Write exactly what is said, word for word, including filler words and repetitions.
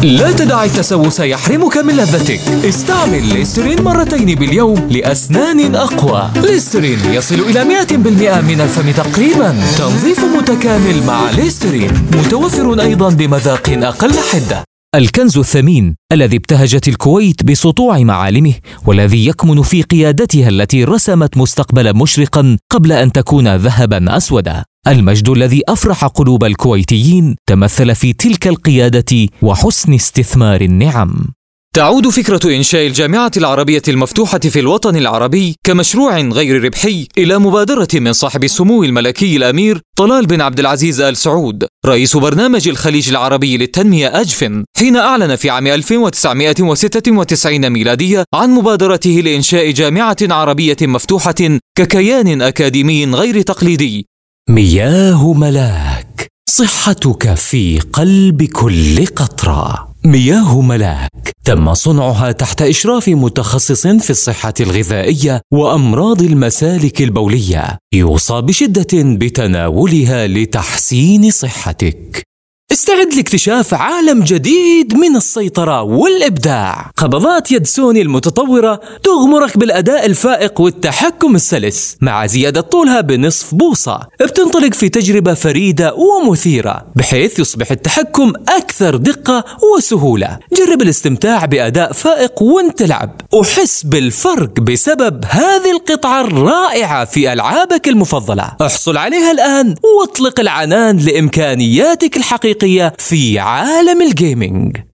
لا تدع التسوس يحرمك من لذتك. استعمل ليسترين مرتين باليوم لأسنان أقوى. ليسترين يصل إلى مئة بالمئة من الفم تقريبا. تنظيف متكامل مع ليسترين، متوفر أيضا بمذاق أقل حدة. الكنز الثمين الذي ابتهجت الكويت بسطوع معالمه، والذي يكمن في قيادتها التي رسمت مستقبلا مشرقا قبل أن تكون ذهبا أسودا. المجد الذي أفرح قلوب الكويتيين تمثل في تلك القيادة وحسن استثمار النعم. تعود فكرة إنشاء الجامعة العربية المفتوحة في الوطن العربي كمشروع غير ربحي إلى مبادرة من صاحب السمو الملكي الأمير طلال بن عبد العزيز آل سعود رئيس برنامج الخليج العربي للتنمية أجفن، حين أعلن في عام ألف وتسعمئة وستة وتسعين ميلادية عن مبادرته لإنشاء جامعة عربية مفتوحة ككيان أكاديمي غير تقليدي. مياه ملاك، صحتك في قلب كل قطرة. مياه ملاك تم صنعها تحت إشراف متخصص في الصحة الغذائية وأمراض المسالك البولية، يوصى بشدة بتناولها لتحسين صحتك. استعد لاكتشاف عالم جديد من السيطرة والإبداع. قبضات يد سوني المتطورة تغمرك بالأداء الفائق والتحكم السلس، مع زيادة طولها بنصف بوصة. بتنطلق في تجربة فريدة ومثيرة، بحيث يصبح التحكم أكثر دقة وسهولة. جرب الاستمتاع بأداء فائق وانت تلعب، وحس بالفرق بسبب هذه القطعة الرائعة في ألعابك المفضلة. احصل عليها الآن واطلق العنان لإمكانياتك الحقيقية في عالم الجيمنج.